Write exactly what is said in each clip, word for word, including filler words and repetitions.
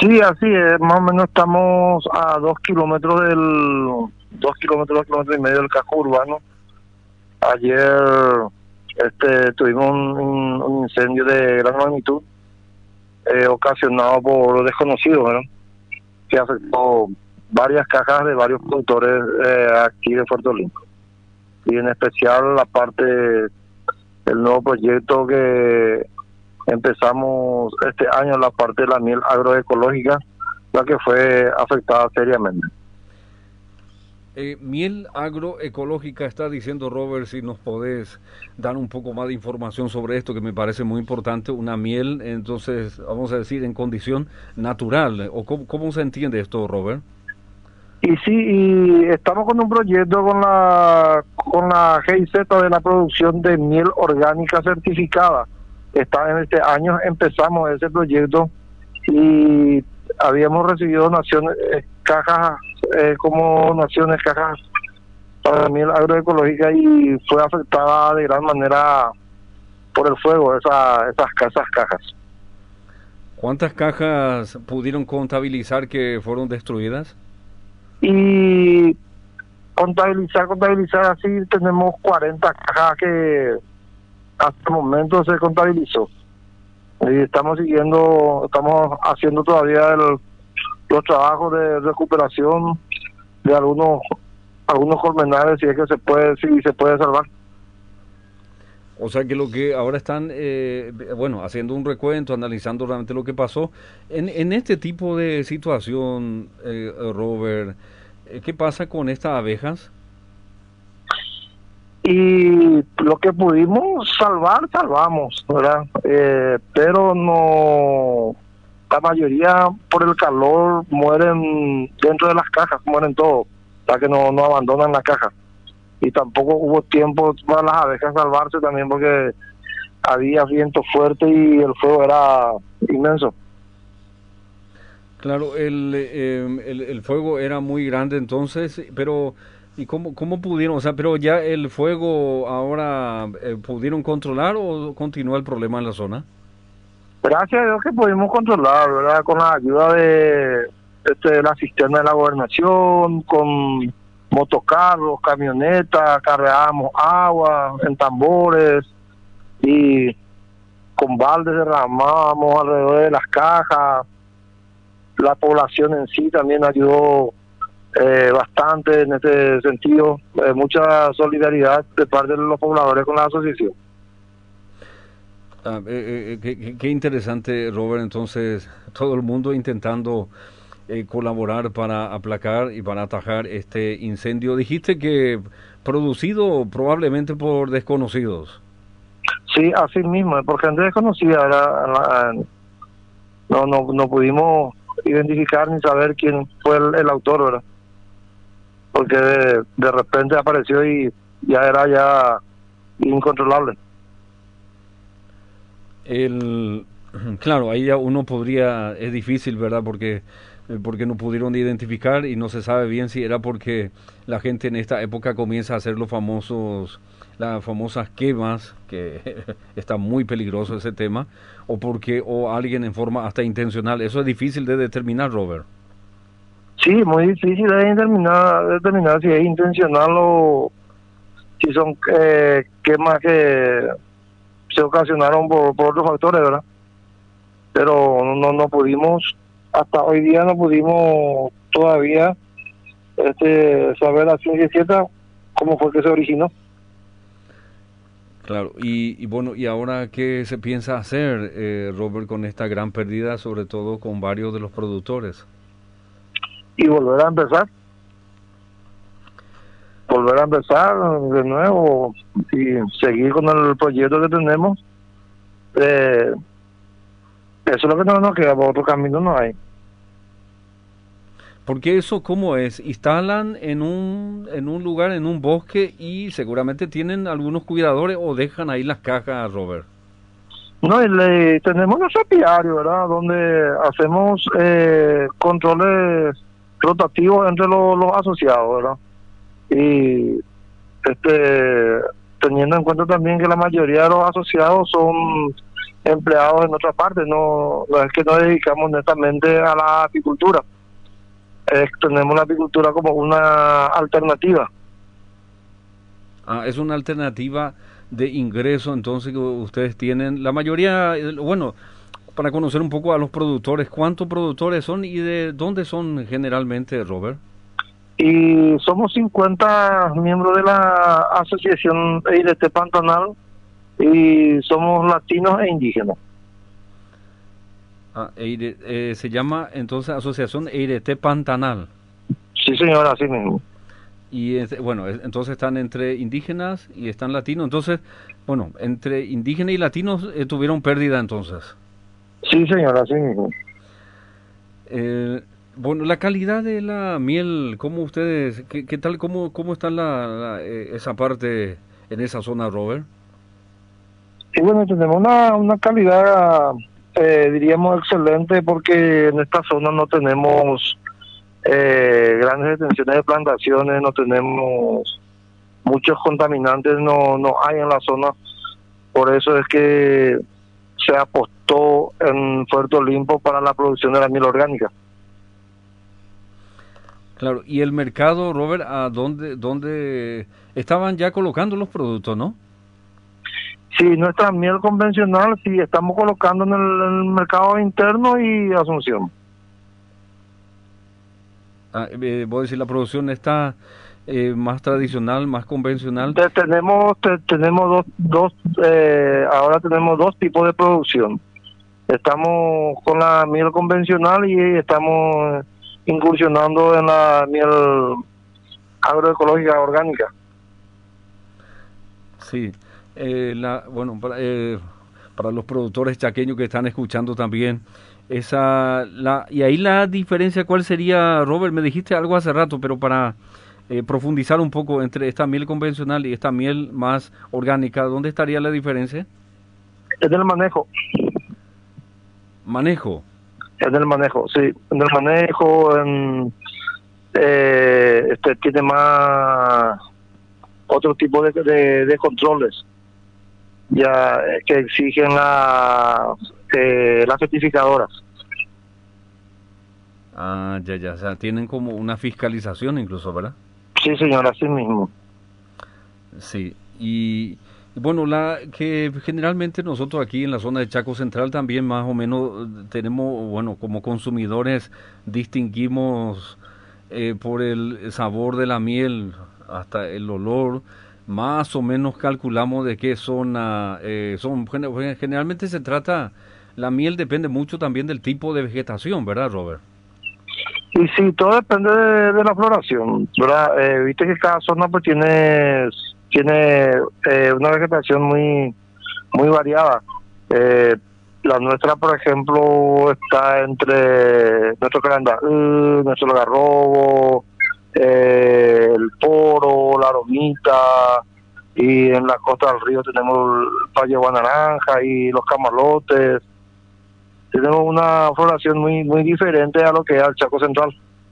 Sí, así es, más o menos estamos a dos kilómetros del, dos kilómetros, dos kilómetros y medio del casco urbano. Ayer este, tuvimos un, un- un incendio de gran magnitud, eh, ocasionado por desconocidos, ¿verdad? Que afectó varias cajas de varios productores eh, aquí de Puerto Rico. Y en especial la parte del nuevo proyecto que empezamos este año, la parte de la miel agroecológica, la que fue afectada seriamente. Eh, miel agroecológica, está diciendo Robert, si nos podés dar un poco más de información sobre esto, que me parece muy importante. Una miel, entonces, vamos a decir, en condición natural. ¿O cómo, cómo se entiende esto, Robert? Y sí, y estamos con un proyecto con la con la G I Z de la producción de miel orgánica certificada. Está en este año empezamos ese proyecto y habíamos recibido donaciones, eh, cajas, eh, como donaciones, cajas para miel agroecológica, y fue afectada de gran manera por el fuego esa, esas, esas cajas. ¿Cuántas cajas pudieron contabilizar que fueron destruidas? Y contabilizar, contabilizar así, tenemos cuarenta cajas que hasta el momento se contabilizó. Y estamos siguiendo, estamos haciendo todavía el, los trabajos de recuperación de algunos algunos colmenares, si es que se puede, si se puede salvar. O sea que lo que ahora están, eh, bueno, haciendo un recuento, analizando realmente lo que pasó. En, en este tipo de situación, eh, Robert, eh, ¿qué pasa con estas abejas? Y lo que pudimos salvar, salvamos, ¿verdad? Eh, pero no, la mayoría por el calor mueren dentro de las cajas, mueren todos, para que no, no abandonan la caja. Y tampoco hubo tiempo para las abejas salvarse también, porque había viento fuerte y el fuego era inmenso. Claro, el, eh, el, el fuego era muy grande entonces, pero ¿y cómo, cómo pudieron? O sea, pero ya el fuego ahora eh, pudieron controlar o continúa el problema en la zona? Gracias a Dios que pudimos controlar, ¿verdad? Con la ayuda de este, la cisterna de la gobernación, con motocarros, camionetas, cargábamos agua en tambores y con baldes derramábamos alrededor de las cajas. La población en sí también ayudó eh, bastante en este sentido, eh, mucha solidaridad de parte de los pobladores con la asociación. Ah, eh, eh, qué, qué- qué interesante, Robert. Entonces, todo el mundo intentando eh, colaborar para aplacar y para atajar este incendio. Dijiste que producido probablemente por desconocidos. Sí, así mismo, por gente desconocida, era, la- no, no, no pudimos identificar ni saber quién fue el, el autor, ¿verdad? Porque de, de repente apareció y ya era ya incontrolable. El, claro, ahí ya uno podría, es difícil, ¿verdad? Porque, eh, porque no pudieron identificar y no se sabe bien si era porque la gente en esta época comienza a hacer los famosos, las famosas quemas, que está muy peligroso ese tema, o porque, o alguien en forma hasta intencional. Eso es difícil de determinar, Robert. Sí, muy difícil de determinar, determinar si es intencional o si son eh, quemas que se ocasionaron por, por otros factores, ¿verdad? Pero no, no pudimos, hasta hoy día no pudimos todavía este, saber a ciencia cierta cómo fue que se originó. Claro, y, y bueno, ¿y ahora qué se piensa hacer, eh, Robert, con esta gran pérdida, sobre todo con varios de los productores? Y volver a empezar, volver a empezar de nuevo y seguir con el proyecto que tenemos. Eh, eso es lo que no nos queda, por otro camino no hay. Porque eso, ¿cómo es? Instalan en un, en un lugar, en un bosque y seguramente tienen algunos cuidadores o dejan ahí las cajas, Robert. No, y le, tenemos los apiarios, ¿verdad? Donde hacemos eh, controles rotativos entre los, los asociados, ¿verdad? Y este teniendo en cuenta también que la mayoría de los asociados son empleados en otra parte, no, no es que nos dedicamos netamente a la apicultura, es, tenemos la apicultura como una alternativa. Ah, es una alternativa de ingreso, entonces que ustedes tienen, la mayoría, eh, bueno, para conocer un poco a los productores, ¿cuántos productores son y de dónde son generalmente, Robert? Y somos cincuenta miembros de la asociación Eirete Pantanal y somos latinos e indígenas. Ah, Eire, eh, se llama entonces Asociación Eirete Pantanal. Sí, señor, así mismo. Y es- bueno, es- entonces están entre indígenas y están latinos. Entonces, bueno, entre indígenas y latinos eh, tuvieron pérdida entonces. Sí, señor, así mismo. Eh, bueno, la calidad de la miel, ¿cómo ustedes, qué, qué tal, cómo, cómo está la, la, eh, esa parte en esa zona, Robert? Y bueno, tenemos una, una calidad, eh, diríamos, excelente porque en esta zona no tenemos eh, grandes extensiones de plantaciones, no tenemos muchos contaminantes, no, no hay en la zona. Por eso es que se apostó en Puerto Limpo para la producción de la miel orgánica. Claro, y el mercado, Robert, ¿a dónde, dónde estaban ya colocando los productos, no? Sí, nuestra miel convencional sí estamos colocando en el, en el mercado interno y Asunción. Ah, eh, voy a decir, la producción está eh, más tradicional, más convencional. Te- tenemos te- tenemos dos, dos eh, ahora tenemos dos tipos de producción. Estamos con la miel convencional y estamos incursionando en la miel agroecológica orgánica. Sí, eh, la, bueno, para, eh, para los productores chaqueños que están escuchando también, esa, la, y ahí la diferencia, ¿cuál sería, Robert? Me dijiste algo hace rato, pero para eh, profundizar un poco entre esta miel convencional y esta miel más orgánica, ¿dónde estaría la diferencia? Es del manejo, Manejo. es del manejo, sí, en el manejo, en, eh, este tiene más otro tipo de, de, de controles ya eh, que exigen la, eh, las certificadoras. Ah, ya, ya, o sea, tienen como una fiscalización incluso, ¿verdad? Sí, señor, así mismo. Sí, y y bueno, la que generalmente nosotros aquí en la zona de Chaco Central también más o menos eh, tenemos, bueno, como consumidores distinguimos eh, por el sabor de la miel hasta el olor, más o menos calculamos de qué zona eh, son. Gen- Generalmente se trata, la miel depende mucho también del tipo de vegetación, ¿verdad, Robert? Y sí, todo depende de, de la floración, ¿verdad? Eh, viste que cada zona pues tiene tiene eh, una vegetación muy muy variada. Eh, la nuestra, por ejemplo, está entre nuestro calendario, nuestro algarrobo, eh, el poro, la aromita, y en la costa del río tenemos el payagua naranja y los camalotes. Tenemos una floración muy muy diferente a lo que es el Chaco Central.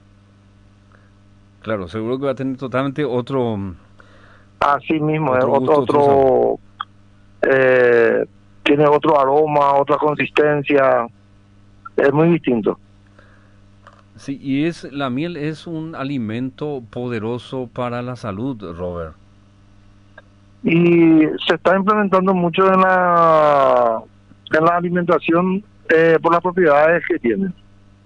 Claro, seguro que va a tener totalmente otro, Así mismo, es otro otro, gusto, otro sabor. otro eh, tiene otro aroma, otra consistencia, es muy distinto. Sí, y es la miel es un alimento poderoso para la salud, Robert. Y se está implementando mucho en la, en la alimentación eh, por las propiedades que tiene.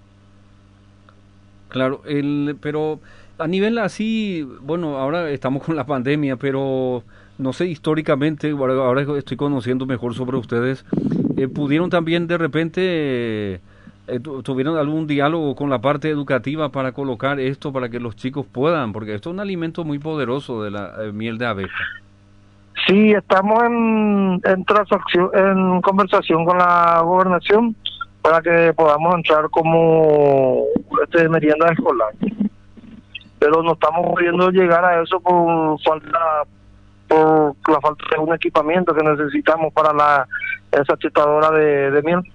Claro, el, pero a nivel así, bueno, ahora estamos con la pandemia, pero no sé históricamente, ahora, ahora estoy conociendo mejor sobre ustedes, eh, pudieron también de repente, eh, eh, tu- tuvieron algún diálogo con la parte educativa para colocar esto para que los chicos puedan, porque esto es un alimento muy poderoso de la eh, miel de abeja. Sí, estamos en, en transacción, en conversación con la gobernación para que podamos entrar como este merienda escolar. Pero no estamos pudiendo llegar a eso por falta por la falta de un equipamiento que necesitamos para la esa chetadora de, de miel.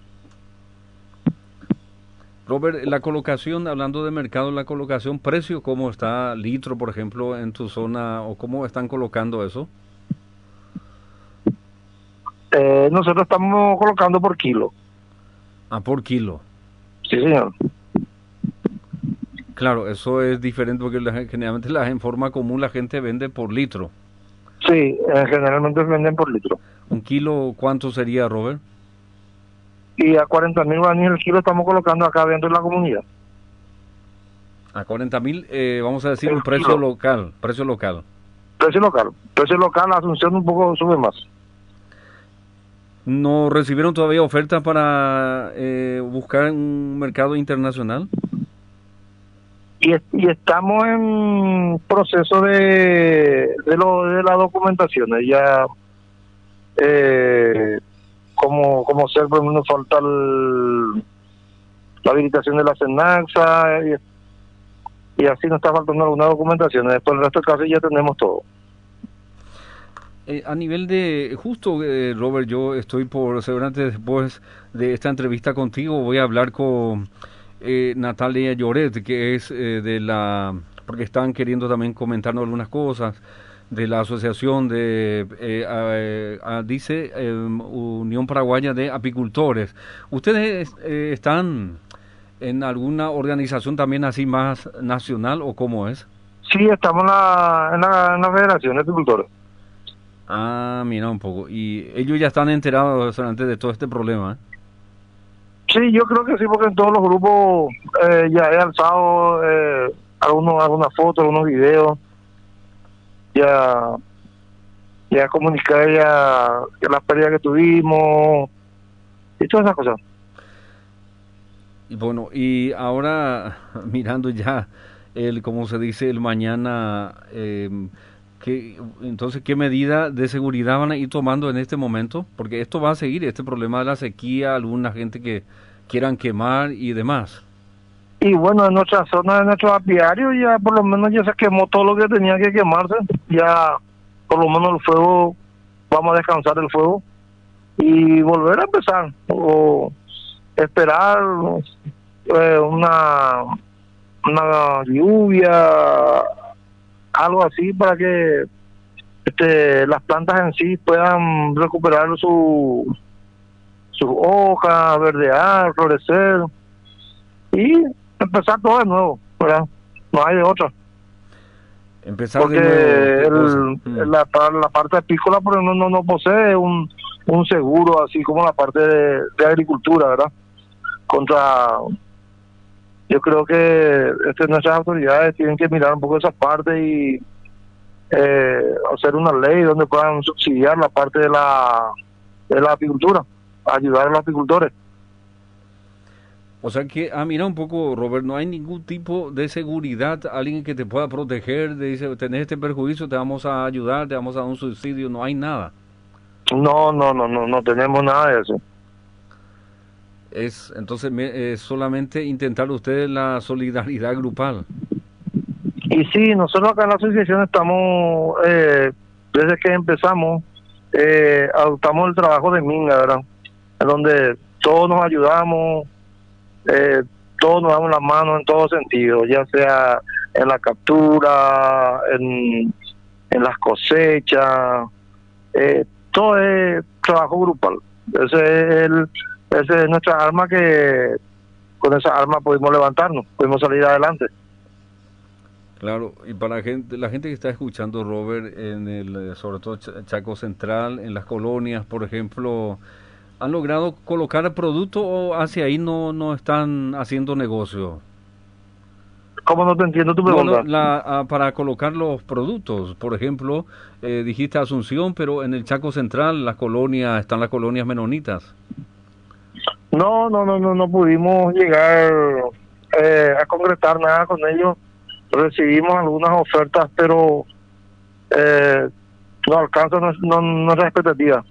Robert, la colocación, hablando de mercado, la colocación, precio, ¿cómo está litro, por ejemplo, en tu zona, o cómo están colocando eso? Eh, nosotros estamos colocando por kilo. Ah, por kilo. Sí, señor. Claro, eso es diferente porque la, generalmente la, en forma común la gente vende por litro. Sí, eh, generalmente se venden por litro. ¿Un kilo cuánto sería, Robert? Y a cuarenta mil guaraníes el kilo estamos colocando acá dentro de la comunidad. A cuarenta mil, eh, vamos a decir El un precio kilo. local, precio local. Precio local. Precio local, la Asunción un poco sube más. ¿No recibieron todavía ofertas para eh, buscar un mercado internacional? Y, y estamos en proceso de, de, lo, de las documentaciones. Ya, eh, como, como ser, por ejemplo, nos falta el, la habilitación de la Cenaxa y, y así nos está faltando algunas documentaciones. Después el resto del caso ya tenemos todo. Eh, a nivel de, justo eh, Robert, yo estoy por, seguramente después de esta entrevista contigo, voy a hablar con eh, Natalia Lloret, que es eh, de la, porque están queriendo también comentarnos algunas cosas, de la asociación de, eh, a, a, dice, eh, Unión Paraguaya de Apicultores. ¿Ustedes eh, están en alguna organización también así más nacional o cómo es? Sí, estamos en la, en la, en la Federación de Apicultores. Ah, mira un poco. Y ellos ya están enterados antes de todo este problema, ¿eh? Sí, yo creo que sí, porque en todos los grupos eh, ya he alzado eh, algunos, algunas fotos, algunos videos. Ya, ya comuniqué ya, ya las pérdidas que tuvimos y todas esas cosas. Y bueno, y ahora mirando ya el, como se dice, el mañana, eh, ¿qué, entonces, ¿qué medida de seguridad van a ir tomando en este momento? Porque esto va a seguir, este problema de la sequía, alguna gente que quieran quemar y demás. Y bueno, en nuestra zona, de nuestro apiario, ya por lo menos ya se quemó todo lo que tenía que quemarse. Ya por lo menos el fuego, vamos a descansar el fuego y volver a empezar. O esperar eh, una, una lluvia, algo así para que este, las plantas en sí puedan recuperar su sus hojas, verdear, florecer y empezar todo de nuevo, ¿verdad? No hay de otra. Empezar Porque de nuevo, el, mm. la, la parte apícola por no, no, no posee un, un seguro así como la parte de, de agricultura, ¿verdad? Contra, yo creo que este, nuestras autoridades tienen que mirar un poco esa parte y eh, hacer una ley donde puedan subsidiar la parte de la de la apicultura, ayudar a los apicultores. O sea que, ah, mira un poco, Robert, no hay ningún tipo de seguridad, alguien que te pueda proteger, te dice, tenés este perjuicio, te vamos a ayudar, te vamos a dar un subsidio, no hay nada. No, no, no, no, no tenemos nada de eso. Es, entonces, me, es solamente intentar ustedes la solidaridad grupal. Y sí, nosotros acá en la asociación estamos, eh, desde que empezamos, eh, adoptamos el trabajo de Minga, ¿verdad? En donde todos nos ayudamos, eh, todos nos damos la mano en todo sentido, ya sea en la captura, en, en las cosechas, eh, todo es trabajo grupal. Ese es, el, ese es nuestra arma, que con esa arma pudimos levantarnos, pudimos salir adelante. Claro, y para la gente, la gente que está escuchando, Robert, en el, sobre todo Chaco Central, en las colonias, por ejemplo, ¿han logrado colocar el producto o hacia ahí no, no están haciendo negocio? ¿Cómo no te entiendo tu pregunta? No, no, la, a, para colocar los productos, por ejemplo, eh, dijiste Asunción, pero en el Chaco Central, las colonias, están las colonias menonitas. No, no, no, no, no pudimos llegar eh, a concretar nada con ellos. Recibimos algunas ofertas, pero eh, no alcanzan no, no, nuestras expectativas.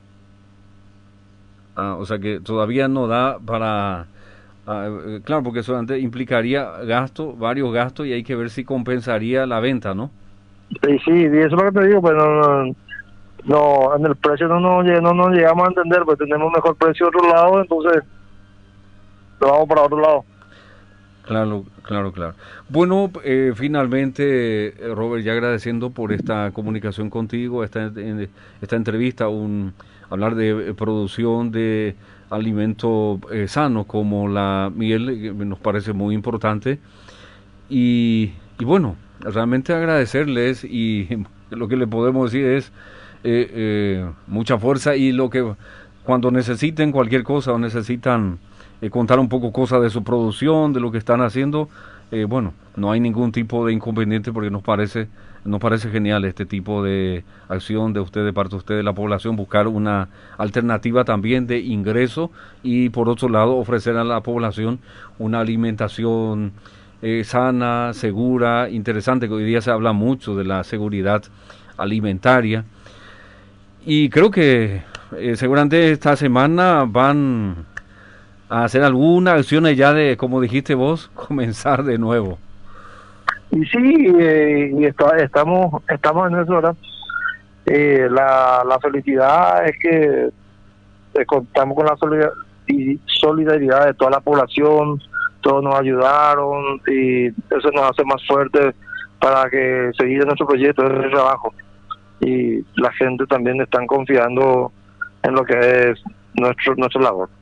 Ah, o sea que todavía no da para... Ah, eh, claro, porque solamente implicaría gasto, varios gastos, y hay que ver si compensaría la venta, ¿no? Sí, sí, y eso es lo que te digo, pues no, no, no en el precio no nos, no nos llegamos a entender, pues tenemos mejor precio de otro lado, entonces nos vamos para otro lado. Claro, claro, claro. Bueno, eh, finalmente, Robert, ya agradeciendo por esta comunicación contigo, esta, esta entrevista, un, hablar de eh, producción de alimentos eh, sanos como la miel, eh, que nos parece muy importante. Y, y bueno, realmente agradecerles y lo que le podemos decir es eh, eh, mucha fuerza y lo que cuando necesiten cualquier cosa o necesitan eh, contar un poco cosas de su producción, de lo que están haciendo, eh, bueno, no hay ningún tipo de inconveniente porque nos parece nos parece genial este tipo de acción de usted, de parte de usted, de la población, buscar una alternativa también de ingreso y por otro lado ofrecer a la población una alimentación eh, sana, segura, interesante, que hoy día se habla mucho de la seguridad alimentaria. Y creo que eh, seguramente esta semana van a hacer alguna acción ya de, como dijiste vos, comenzar de nuevo. Y sí, eh, y está, estamos estamos en eso, ¿verdad? Eh, la, la felicidad es que eh, contamos con la solidar- solidaridad de toda la población, todos nos ayudaron y eso nos hace más fuertes para que seguir en nuestro proyecto, en el trabajo. Y la gente también está confiando en lo que es nuestro nuestra labor.